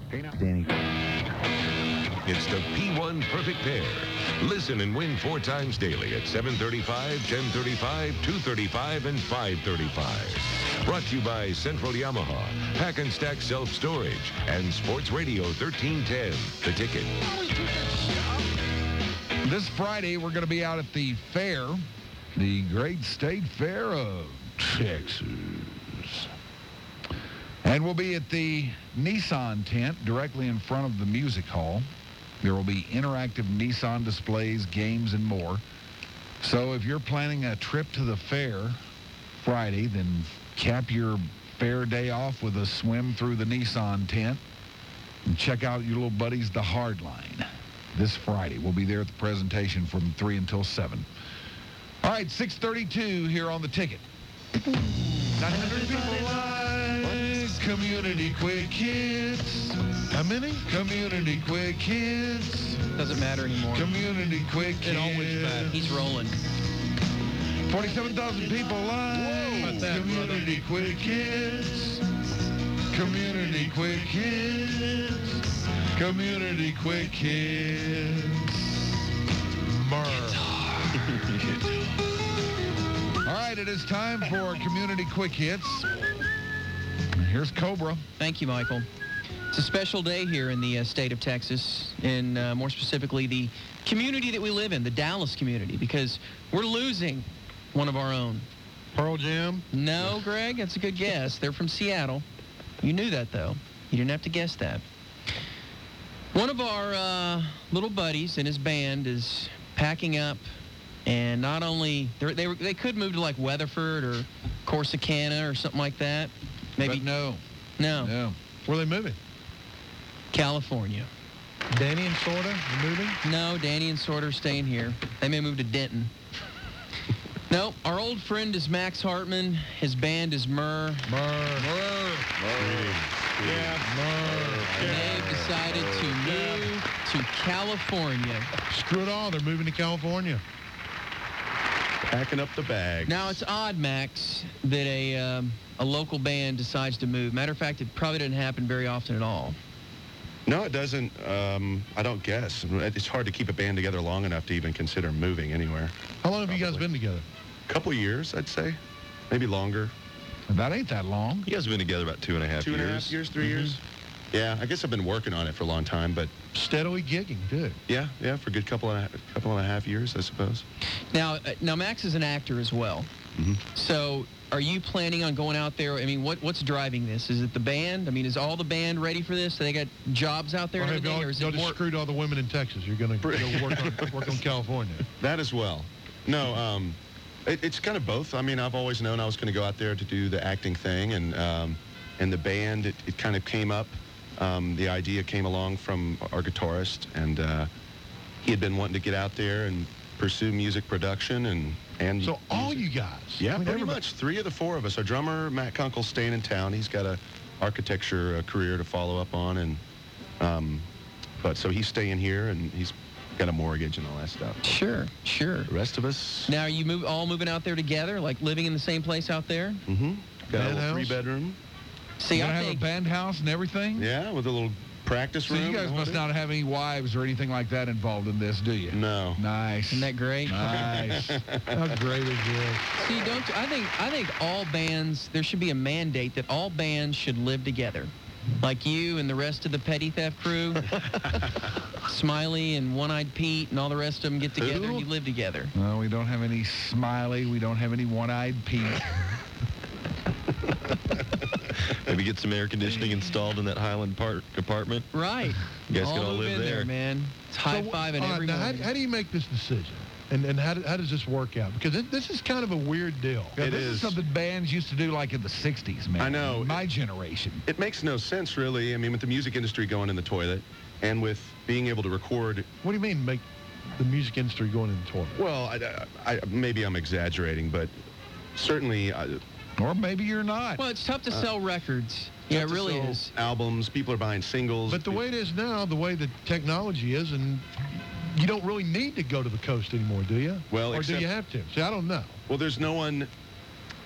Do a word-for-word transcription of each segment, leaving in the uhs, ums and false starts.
Danny. It's the P one Perfect Pair. Listen and win four times daily at seven thirty-five, ten thirty-five, two thirty-five, and five thirty-five. Brought to you by Central Yamaha, Pack and Stack Self-Storage, and Sports Radio thirteen ten. The Ticket. This Friday, we're going to be out at the fair, the Great State Fair of Texas. And we'll be at the Nissan tent directly in front of the music hall. There will be interactive Nissan displays, games, and more. So if you're planning a trip to the fair Friday, then cap your fair day off with a swim through the Nissan tent and check out your little buddies, the Hardline, this Friday. We'll be there at the presentation from three until seven. All right, six thirty-two here on The Ticket. nine hundred people live, Community Quick Hits. How many? Community Quick Hits. Doesn't matter anymore. Community Quick Hits. It always matters. He's rolling. forty-seven thousand people live. That, Community brother? Quick Hits. Community Quick Hits. Community Quick Hits. All right, it is time for Community Quick Hits. Here's Cobra. Thank you, Michael. It's a special day here in the uh, state of Texas, and uh, more specifically, the community that we live in, the Dallas community, because we're losing one of our own. Pearl Jam? No, Greg, that's a good guess. They're from Seattle. You knew that, though. You didn't have to guess that. One of our uh, little buddies and his band is packing up, and not only they were, they could move to like Weatherford or Corsicana or something like that. Maybe But no. no, No. Where are they moving? California. Danny and Sorta are moving? No, Danny and Sorter are staying here. They may move to Denton. No, our old friend is Max Hartman. His band is Myrrh. Myrrh. And they've decided to move to California. Screw it all. They're moving to California. Packing up the bag. Now, it's odd, Max, that a, um, a local band decides to move. Matter of fact, it probably doesn't happen very often at all. No, it doesn't. Um, I don't guess. It's hard to keep a band together long enough to even consider moving anywhere. How long have you guys been together? A couple years, I'd say. Maybe longer. That ain't that long. You guys have been together about two and a half Two years. and a half years, three Mm-hmm. years. Yeah, I guess I've been working on it for a long time, but Steadily gigging, good. yeah, yeah, for a good couple and a, couple and a half years, I suppose. Now, uh, now Max is an actor as well. Mhm. So are you planning on going out there? I mean, what what's driving this? Is it the band? I mean, is all the band ready for this? Do they got jobs out there Or and have everything? y'all, Or is y'all it just more... screwed all the women in Texas? You're going to go work on, work on California. That as well. No, um, it, it's kind of both. I mean, I've always known I was going to go out there to do the acting thing, and um, and the band, it, it kind of came up. Um, the idea came along from our guitarist, and uh, he had been wanting to get out there and pursue music production and and. So all music. you guys? Yeah, I mean, pretty everybody- much. Three of the four of us. Our drummer, Matt Kunkel's staying in town. He's got a architecture uh, career to follow up on, and um, but so he's staying here, and he's got a mortgage and all that stuff. Sure, sure. The rest of us. Now, are you move, all moving out there together, like living in the same place out there? Mm-hmm. Got a Band little house? three bedroom. See, You I gonna have think... a band house and everything? Yeah, with a little practice So room. you and guys the whole must deal. not have any wives or anything like that involved in this, do you? No. Nice. Isn't that great? Nice. How great is this? See, don't I think I think all bands, there should be a mandate that all bands should live together. Like you and the rest of the Petty Theft crew. Smiley and One-Eyed Pete and all the rest of them get together and you live together. No, we don't have any Smiley. We don't have any One-Eyed Pete. Maybe get some air conditioning installed in that Highland Park apartment. Right. You guys all can all move live in there, there. man. It's So, high-fiving all right, every now, how, morning. how do you make this decision? And and how, do, how does this work out? Because it, this is kind of a weird deal. Yeah, It this is is. something bands used to do like in the sixties, man. I know. My generation. It makes no sense, really. I mean, with the music industry going in the toilet, and with being able to record. What do you mean make the music industry going in the toilet? Well, I, I, maybe I'm exaggerating, but certainly. I, Or maybe you're not. Well, it's tough to sell records. Yeah, it tough to really sell is. Albums, people are buying singles. But the way it is now, the way the technology is, and you don't really need to go to the coast anymore, do you? Well, or do except- you have to? See, I don't know. Well, there's no one.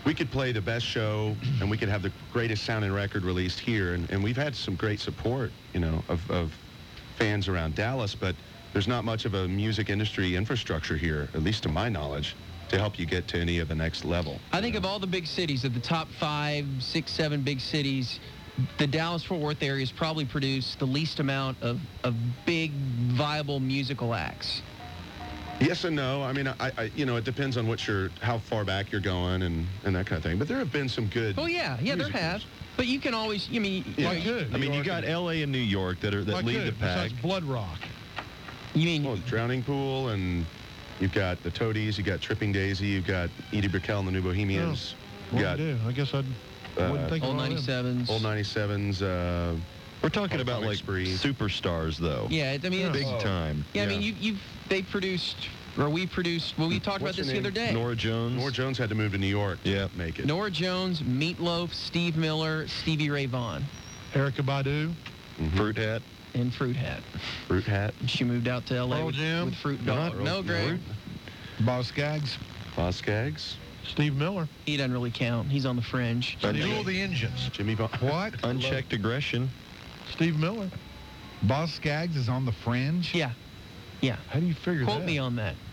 we could play the best show and we could have the greatest sounding record released here. And, and we've had some great support, you know, of, of fans around Dallas, but there's not much of a music industry infrastructure here, at least to my knowledge, to help you get to any of the next level. I think of all the big cities, of the top five, six, seven big cities, the Dallas-Fort Worth area has probably produced the least amount of, of big, viable musical acts. Yes and no. I mean, I, I, you know, it depends on what you're, how far back you're going and, and that kind of thing. But there have been some good. Oh yeah, yeah, there musicals. have. But you can always, I mean, Yeah. Like who? I mean, you got L A and New York that are that Like lead who? the pack. Besides Blood Rock. you mean Well, Drowning Pool, and you've got the Toadies, you got Tripping Daisy, you've got Edie Brickell and the New Bohemians. What You do got you do? I guess I'd, I wouldn't uh, think old of all them. ninety-sevens? Old ninety-sevens. Uh, We're talking Comic about like Spree. superstars, though. Yeah, I mean, Big it's- time. yeah, I yeah. mean, you you they produced, or we produced. Well, we talked What's about this her the name? other day. Nora Jones. Nora Jones had to move to New York to Yeah. make it. Nora Jones, Meatloaf, Steve Miller, Stevie Ray Vaughan, Erica Badu. Fruit Hat. and Fruit Hat. Fruit Hat. She moved out to L A Pearl with, Jam? with Fruit Not Dog. Pearl- No, Greg. Boss Skaggs. Boss Skaggs. Steve Miller. He doesn't really count. He's on the fringe. Duel the Engines. Jimmy Bon. What? Unchecked aggression. Steve Miller. Boss Skaggs is on the fringe? Yeah, yeah. How do you figure Quote that? me on that.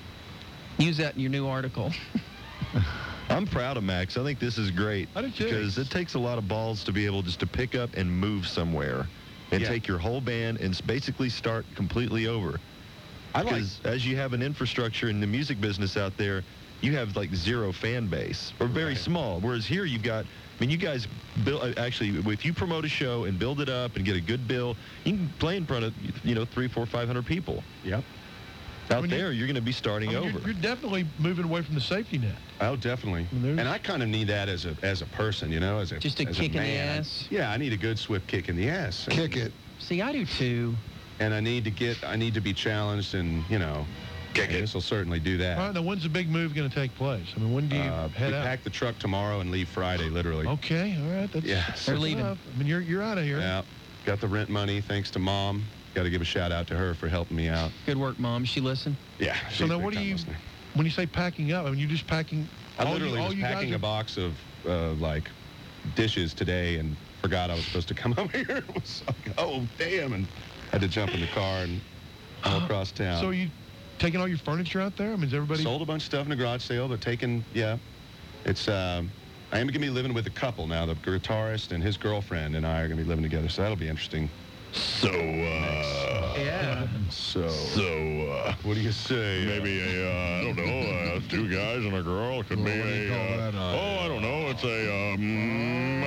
Use that in your new article. I'm proud of Max. I think this is great. I do too. Because it takes a lot of balls to be able just to pick up and move somewhere and Yeah. take your whole band and s- basically start completely over. I like. Because as you have an infrastructure in the music business out there, you have like zero fan base or very Right. small. Whereas here you've got, I mean, you guys build, actually, if you promote a show and build it up and get a good bill, you can play in front of, you know, three, four, five hundred people. Yep. Out mean, you- there, you're going to be starting I mean, over. you're, you're definitely moving away from the safety net. Oh, definitely. And there's- And I kind of need that as a as a person, you know, as a Just a as kick in the man. ass? Yeah, I need a good swift kick in the ass. And- Kick it. See, I do too. And I need to get. I need to be challenged, and you know, Kick it. This will certainly do that. All right, now when's the big move going to take place? I mean, when do you Uh, head we out? pack the truck tomorrow and leave Friday, literally. Okay, all right. That's, Yeah. that's They're leaving. enough. I mean, you're you're out of here. Yeah. Got the rent money thanks to Mom. Got to give a shout out to her for helping me out. Good work, Mom. She listen. Yeah. So she's now, big what do time you? listener. When you say packing up, I mean, you're just packing. I all literally you, all was you guys packing are- a box of uh, like dishes today and forgot I was supposed to come over here. It was like, oh damn, and had to jump in the car and all across town. So are you taking all your furniture out there? I mean, is everybody? Sold a bunch of stuff in a garage sale, but taking, yeah. It's, um, I am going to be living with a couple now. The guitarist and his girlfriend and I are going to be living together, so that'll be interesting. So, uh, Yeah. So, so, uh, what do you say? maybe a, uh, I don't know, uh, two guys and a girl. It could be Well, what do you a, call uh, that, uh, oh, I don't know. It's a, um,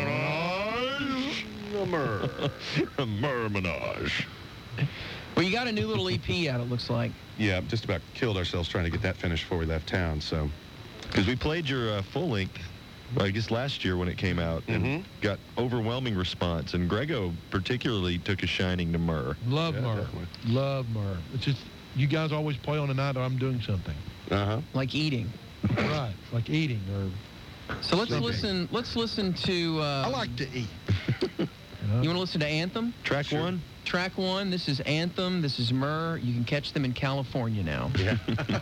menage. Number. A mermenage. Well, you got a new little E P out, it looks like. Yeah, just about killed ourselves trying to get that finished before we left town, so. Because we played your uh, full length, I guess last year when it came out, and Mhm. got overwhelming response. And Grego particularly took a shining to Murr. Love Yeah, Murr. definitely. Love Murr. It's just you guys always play on the night that I'm doing something. Uh-huh. Like eating. Right, like eating or. So let's Sleeping. listen. Let's listen to. Uh, I like to eat. You know? You want to listen to Anthem? Track Sure. one? Track one. This is Anthem. This is Murr. You can catch them in California now. Yeah.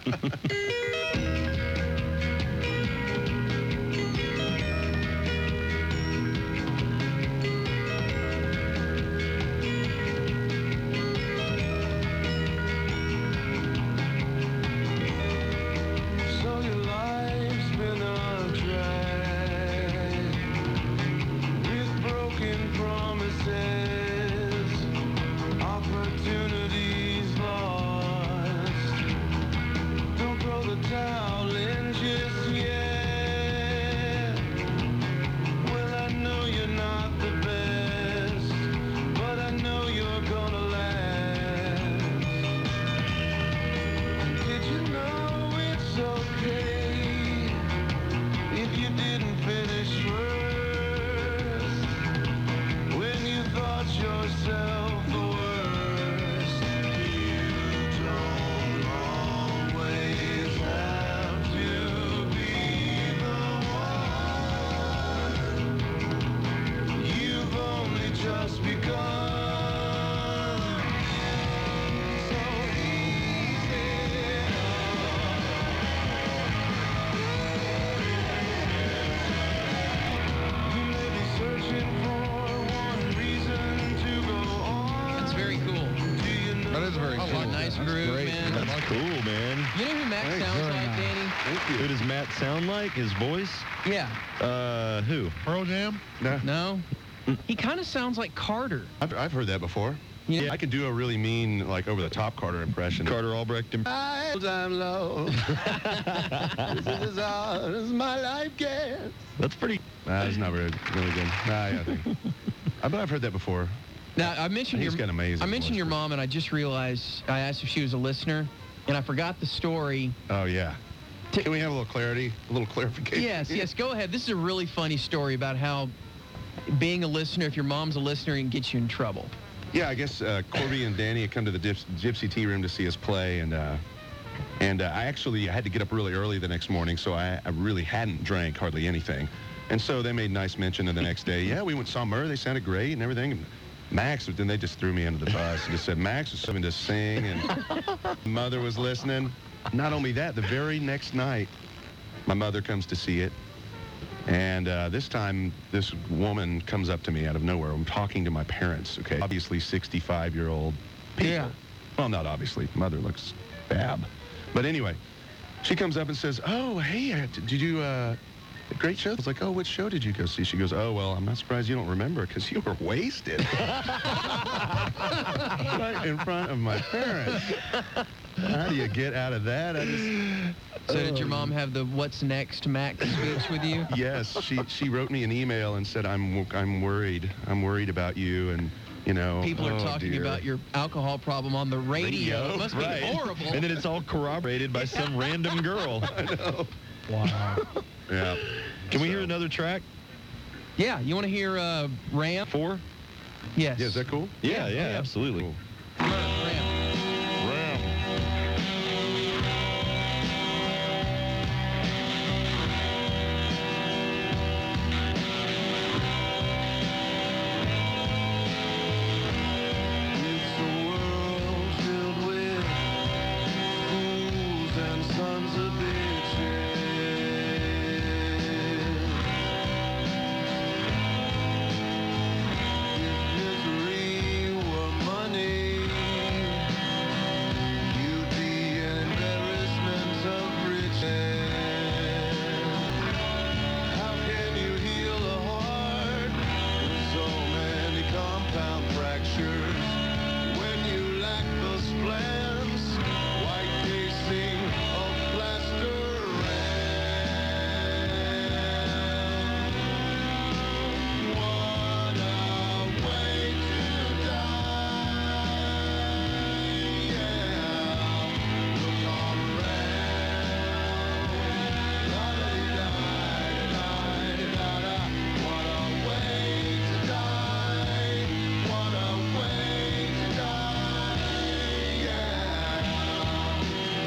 So your life's been on track with broken promises, opportunities lost. Don't throw the towel in. very I cool. like Nice that. groove, great. man. That's cool, man. You know who Max Thanks, sounds very like, nice. Danny? Thank you. Who does Matt sound like? His voice? Yeah. Uh, who? Pearl Jam? No, No? He kind of sounds like Carter. I've, I've heard that before. You know? I could do a really mean, like, over-the-top Carter impression. Carter Albrecht. Imp- I'm low. This is as hard as my life gets. That's pretty. Nah, that's not very really good. Nah, I think. I bet I've heard that before. Now, I mentioned He's your got amazing I mentioned voice, your but- mom, and I just realized I asked if she was a listener, and I forgot the story. Oh, yeah. T- Can we have a little clarity, a little clarification? Yes, yes, go ahead. This is a really funny story about how being a listener, if your mom's a listener, it can get you in trouble. Yeah, I guess uh, Corby and Danny had come to the Gyps- Gypsy Tea Room to see us play, and uh, and uh, I actually had to get up really early the next morning, so I, I really hadn't drank hardly anything. And so they made nice mention of the next day. Yeah, we went saw Murr. They sounded great and everything. And Max, then they just threw me under the bus and just said Max was starting to sing, and mother was listening. Not only that, the very next night, my mother comes to see it. And uh, this time, this woman comes up to me out of nowhere. I'm talking to my parents, okay? Obviously, sixty-five-year-old people. Yeah. Well, not obviously. Mother looks fab. But anyway, she comes up and says, oh, hey, uh, did you, uh, great show? I was like, oh, which show did you go see? She goes, oh, well, I'm not surprised you don't remember because you were wasted. Right in front of my parents. How do you get out of that? I just... So did your mom have the what's next Max speech with you? Yes, she she wrote me an email and said, I'm I'm worried. I'm worried about you, and you know. People are oh, talking dear. about your alcohol problem on the radio. Radio, It must right. be horrible. And then it's all corroborated by some random girl. Wow. Yeah. Can we So- hear another track? Yeah, you want to hear uh, Ram? Four? Yes. Yeah, is that cool? Yeah, yeah, yeah. absolutely. Cool. Come on, Ram. It's a world filled with fools and sons of bitches. If misery were money, you'd be an embarrassment of riches. How can you heal a heart with so many compound fractures when you lack the splens, white casing of plaster What a way to die! Yeah, look around. La-da-dee-da-da-da-da-da. What a way to die! What a way to die! Yeah.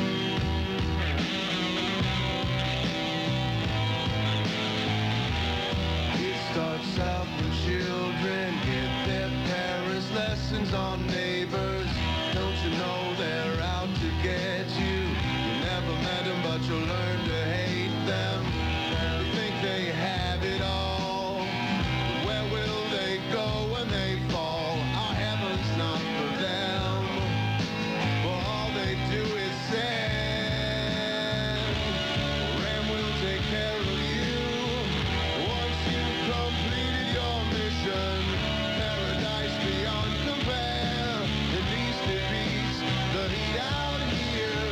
It starts out when children get their parents' lessons on neighbors. Don't you know they're out to get you? You never met them, but you'll learn to hate them. They think they have it all. But where will they go when they fall? Our heaven's not for them. For all they do is sin. Ram will take care of you once you've completed your mission. Paradise beyond compare. At least it beats the heat out here.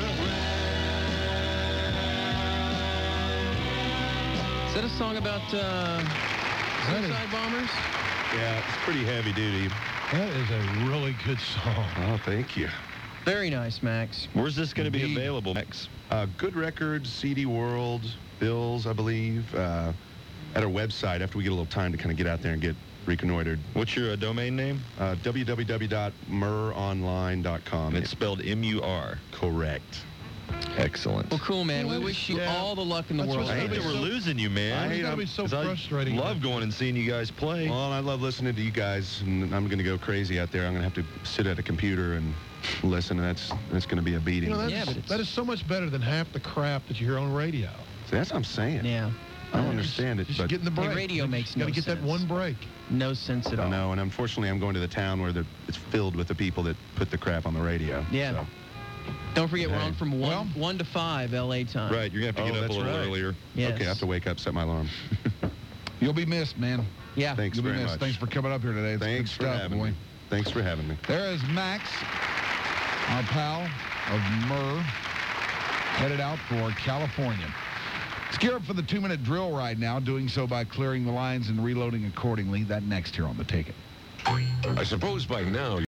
Is that a song about uh, That is- suicide bombers? Yeah, it's pretty heavy duty. That is a really good song. Oh, thank you. Very nice, Max. Where's this going to be Indeed. available, Max? Uh, Good Records, C D World, Bills, I believe, uh, at our website after we get a little time to kind of get out there and get reconnoitered. What's your uh, domain name? Uh, w w w dot murr online dot com. It's spelled M U R. correct. Excellent. Well, cool, man. We Well, wish you yeah. all the luck in the That's world. what's I hate gonna that be we're so- losing you, man. I It's hate gotta I'm- be so 'Cause I frustrating. love going and seeing you guys play. Well, I love listening to you guys, and I'm going to go crazy out there. I'm going to have to sit at a computer and listen, and that's that's going to be a beating. You know, that's, Yeah, but it's- that is so much better than half the crap that you hear on radio. So that's what I'm saying. Yeah. I don't understand it, Just but getting the Hey, break. radio makes Got to no get that sense. one break. No sense at I all. know, and unfortunately, I'm going to the town where the, it's filled with the people that put the crap on the radio. Yeah. So. Don't forget, we're Hey. on from one, Well- one to five L A time. Right, you're going to have to Oh, get up a that's little right. earlier. Yes. Okay, I have to wake up, set my alarm. You'll be missed, man. Yeah. Thanks You'll be very missed. much. Thanks for coming up here today. It's Thanks good for stuff, having boy. me. Thanks for having me. There is Max, our pal of Murr, headed out for California. Let's gear up for the two-minute drill right now, doing so by clearing the lines and reloading accordingly. That next here on The Ticket. I suppose by now